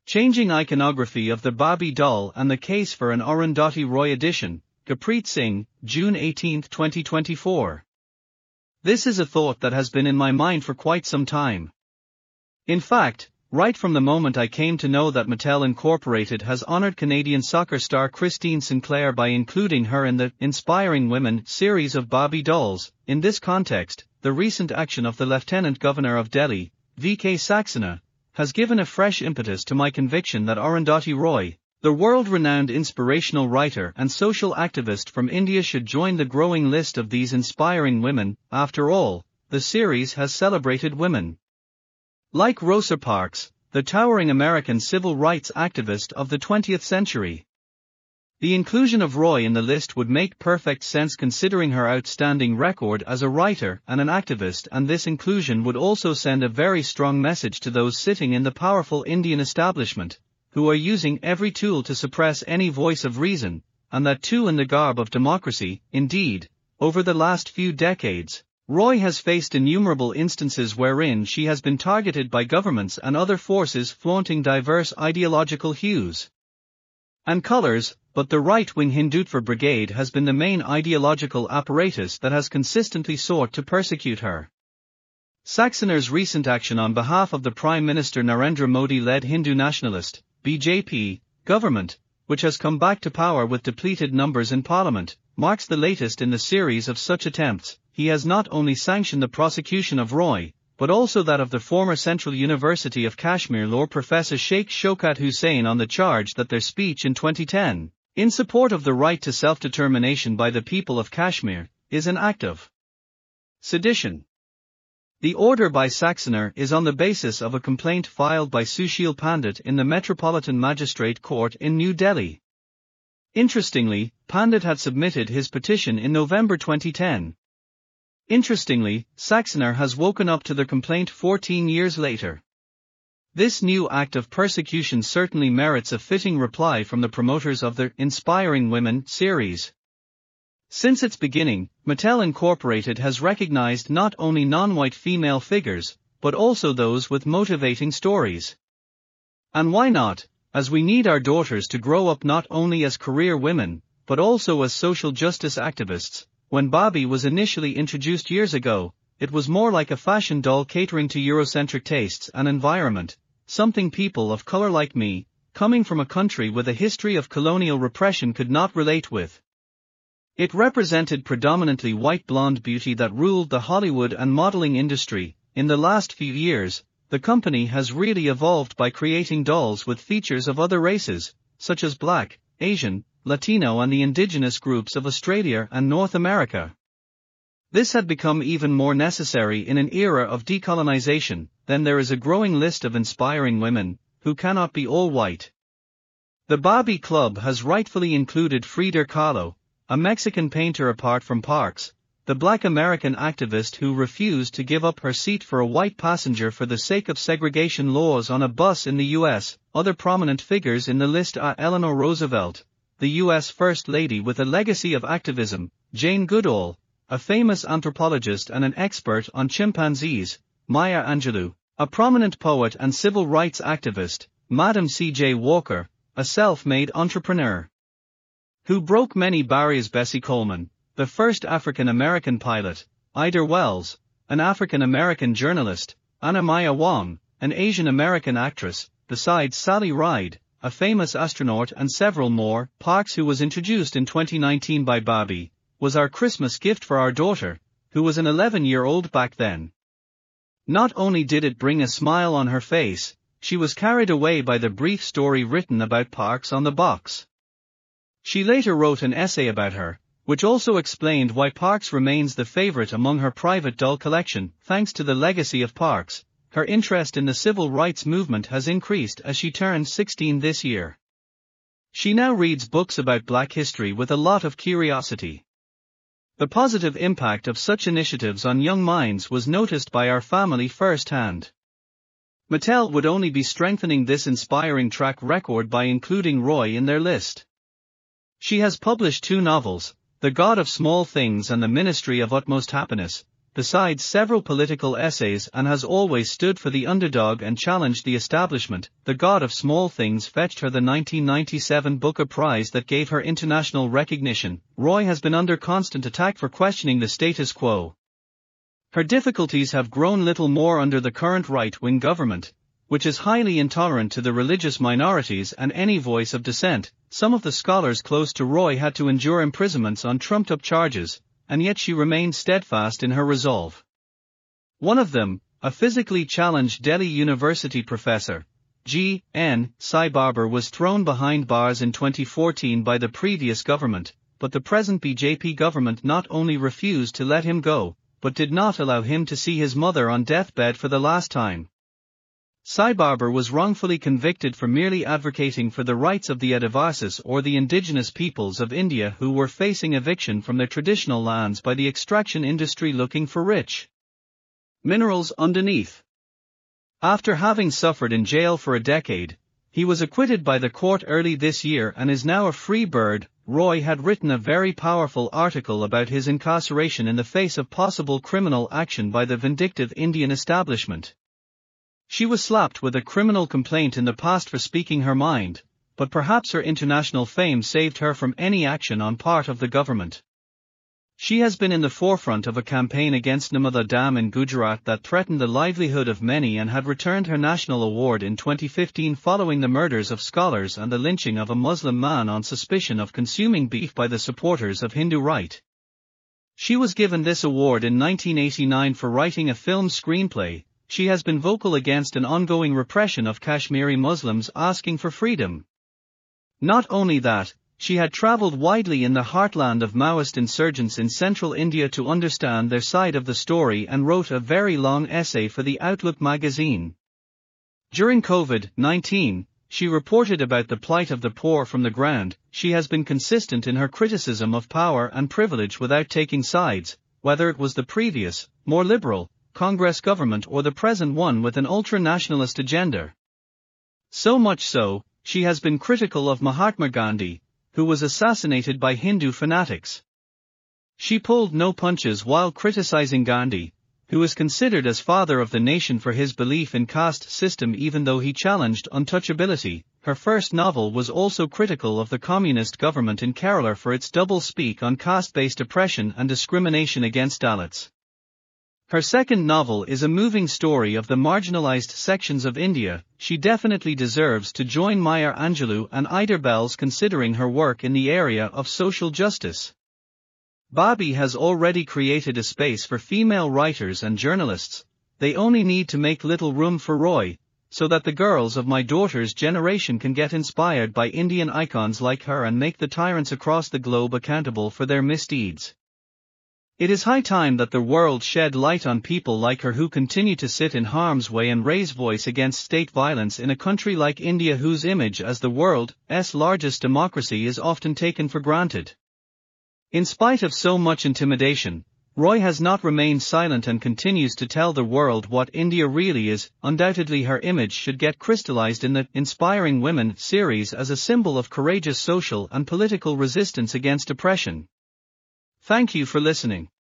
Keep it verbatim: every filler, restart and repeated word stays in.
Changing Iconography of the Barbie Doll and the Case for an Arundhati Roy Edition, Gurpreet Singh, June eighteenth twenty twenty-four. This is a thought that has been in my mind for quite some time. In fact, right from the moment I came to know that Mattel Incorporated has honored Canadian soccer star Christine Sinclair by including her in the Inspiring Women series of Barbie dolls. In this context, the recent action of the Lieutenant Governor of Delhi, V K Saxena, has given a fresh impetus to my conviction that Arundhati Roy, the world-renowned inspirational writer and social activist from India, should join the growing list of these inspiring women. After all, the series has celebrated women like Rosa Parks, the towering American civil rights activist of the twentieth century. The inclusion of Roy in the list would make perfect sense considering her outstanding record as a writer and an activist, and this inclusion would also send a very strong message to those sitting in the powerful Indian establishment, who are using every tool to suppress any voice of reason, and that too in the garb of democracy. Indeed, over the last few decades, Roy has faced innumerable instances wherein she has been targeted by governments and other forces flaunting diverse ideological hues and colors, but the right-wing Hindutva Brigade has been the main ideological apparatus that has consistently sought to persecute her. Saxena's recent action on behalf of the Prime Minister Narendra Modi-led Hindu nationalist, B J P, government, which has come back to power with depleted numbers in parliament, marks the latest in the series of such attempts. He has not only sanctioned the prosecution of Roy, but also that of the former Central University of Kashmir law professor Sheikh Shaukat Hussain on the charge that their speech in twenty ten, in support of the right to self-determination by the people of Kashmir, is an act of sedition. The order by Saxena is on the basis of a complaint filed by Sushil Pandit in the Metropolitan Magistrate Court in New Delhi. Interestingly, Pandit had submitted his petition in November twenty ten. Interestingly, Saxena has woken up to the complaint fourteen years later. This new act of persecution certainly merits a fitting reply from the promoters of the Inspiring Women series. Since its beginning, Mattel Incorporated has recognized not only non-white female figures, but also those with motivating stories. And why not, as we need our daughters to grow up not only as career women, but also as social justice activists. When Barbie was initially introduced years ago, it was more like a fashion doll catering to Eurocentric tastes and environment, something people of color like me, coming from a country with a history of colonial repression, could not relate with. It represented predominantly white blonde beauty that ruled the Hollywood and modeling industry. In the last few years, the company has really evolved by creating dolls with features of other races, such as Black, Asian, Latino and the indigenous groups of Australia and North America. This had become even more necessary in an era of decolonization. Then there is a growing list of inspiring women, who cannot be all white. The Barbie Club has rightfully included Frida Kahlo, a Mexican painter. Apart from Parks, the Black American activist who refused to give up her seat for a white passenger for the sake of segregation laws on a bus in the U S, other prominent figures in the list are Eleanor Roosevelt, the U S First Lady with a legacy of activism, Jane Goodall, a famous anthropologist and an expert on chimpanzees, Maya Angelou, a prominent poet and civil rights activist, Madam C J Walker, a self-made entrepreneur who broke many barriers, Bessie Coleman, the first African-American pilot, Ida Wells, an African-American journalist, Anna Maya Wong, an Asian-American actress, besides Sally Ride, a famous astronaut, and several more. Parks, who was introduced in twenty nineteen by Barbie, was our Christmas gift for our daughter, who was an eleven-year-old back then. Not only did it bring a smile on her face, she was carried away by the brief story written about Parks on the box. She later wrote an essay about her, which also explained why Parks remains the favorite among her private doll collection. Thanks to the legacy of Parks, her interest in the civil rights movement has increased as she turned sixteen this year. She now reads books about Black history with a lot of curiosity. The positive impact of such initiatives on young minds was noticed by our family firsthand. Mattel would only be strengthening this inspiring track record by including Roy in their list. She has published two novels, The God of Small Things and The Ministry of Utmost Happiness, besides several political essays, and has always stood for the underdog and challenged the establishment. The God of Small Things fetched her the nineteen ninety-seven Booker Prize that gave her international recognition. Roy has been under constant attack for questioning the status quo. Her difficulties have grown little more under the current right-wing government, which is highly intolerant to the religious minorities and any voice of dissent. Some of the scholars close to Roy had to endure imprisonments on trumped-up charges, and yet she remained steadfast in her resolve. One of them, a physically challenged Delhi University professor, G N Sai Babar, was thrown behind bars in twenty fourteen by the previous government, but the present B J P government not only refused to let him go, but did not allow him to see his mother on deathbed for the last time. Sai Babar was wrongfully convicted for merely advocating for the rights of the Adivasis, or the indigenous peoples of India, who were facing eviction from their traditional lands by the extraction industry looking for rich minerals underneath. After having suffered in jail for a decade, he was acquitted by the court early this year and is now a free bird. Roy had written a very powerful article about his incarceration in the face of possible criminal action by the vindictive Indian establishment. She was slapped with a criminal complaint in the past for speaking her mind, but perhaps her international fame saved her from any action on part of the government. She has been in the forefront of a campaign against Narmada Dam in Gujarat that threatened the livelihood of many and had returned her national award in twenty fifteen following the murders of scholars and the lynching of a Muslim man on suspicion of consuming beef by the supporters of Hindu right. She was given this award in nineteen eighty-nine for writing a film screenplay. She has been vocal against an ongoing repression of Kashmiri Muslims asking for freedom. Not only that, she had travelled widely in the heartland of Maoist insurgents in central India to understand their side of the story and wrote a very long essay for the Outlook magazine. During COVID nineteen, she reported about the plight of the poor from the ground. She has been consistent in her criticism of power and privilege without taking sides, whether it was the previous, more liberal, Congress government or the present one with an ultra-nationalist agenda. So much so, she has been critical of Mahatma Gandhi, who was assassinated by Hindu fanatics. She pulled no punches while criticizing Gandhi, who is considered as father of the nation for his belief in caste system even though he challenged untouchability. Her first novel was also critical of the communist government in Kerala for its double-speak on caste-based oppression and discrimination against Dalits. Her second novel is a moving story of the marginalized sections of India. She definitely deserves to join Maya Angelou and Ida Bells considering her work in the area of social justice. Babi has already created a space for female writers and journalists. They only need to make little room for Roy, so that the girls of my daughter's generation can get inspired by Indian icons like her and make the tyrants across the globe accountable for their misdeeds. It is high time that the world shed light on people like her who continue to sit in harm's way and raise voice against state violence in a country like India whose image as the world's largest democracy is often taken for granted. In spite of so much intimidation, Roy has not remained silent and continues to tell the world what India really is. Undoubtedly her image should get crystallized in the Inspiring Women series as a symbol of courageous social and political resistance against oppression. Thank you for listening.